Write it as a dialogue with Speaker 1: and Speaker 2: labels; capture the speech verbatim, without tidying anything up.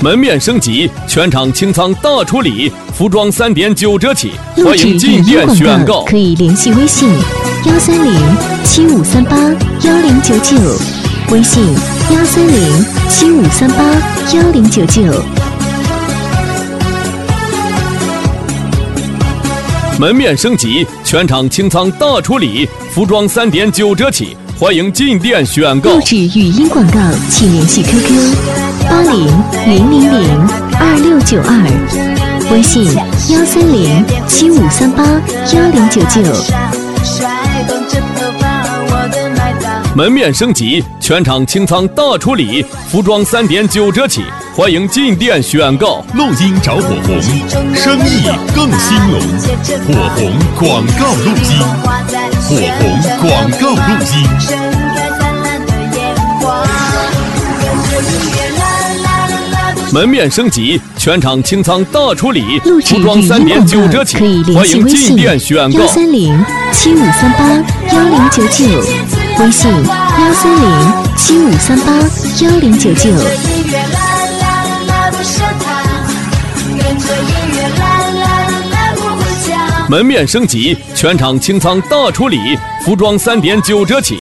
Speaker 1: 门面升级，全场清仓大处理，服装三点九折起，欢迎进店选购。
Speaker 2: 可以联系微信幺三零七五三八幺零九九，微信幺三零七五三八幺零九九。
Speaker 1: 门面升级，全场清仓大处理，服装三点九折起，欢迎进店选购。
Speaker 2: 录制语音广告，请联系 Q Q 八零零零零二六九二，微信幺三零七五三八幺零九九。
Speaker 1: 门面升级，全场清仓大处理，服装三点九折起，欢迎进店选购。
Speaker 3: 录音找火红，生意更兴隆。火红广告录音，火红广告录音。
Speaker 1: 门面升级，全场清仓大处理，服装
Speaker 2: 录
Speaker 1: 三点九折起，
Speaker 2: 可以联
Speaker 1: 欢迎进
Speaker 2: 系微信
Speaker 1: 店选购
Speaker 2: 幺。三零七五三八幺零九九，微信幺三零七五三八幺零九九。
Speaker 1: 门面升级，全场清仓大处理，服装三点九折起，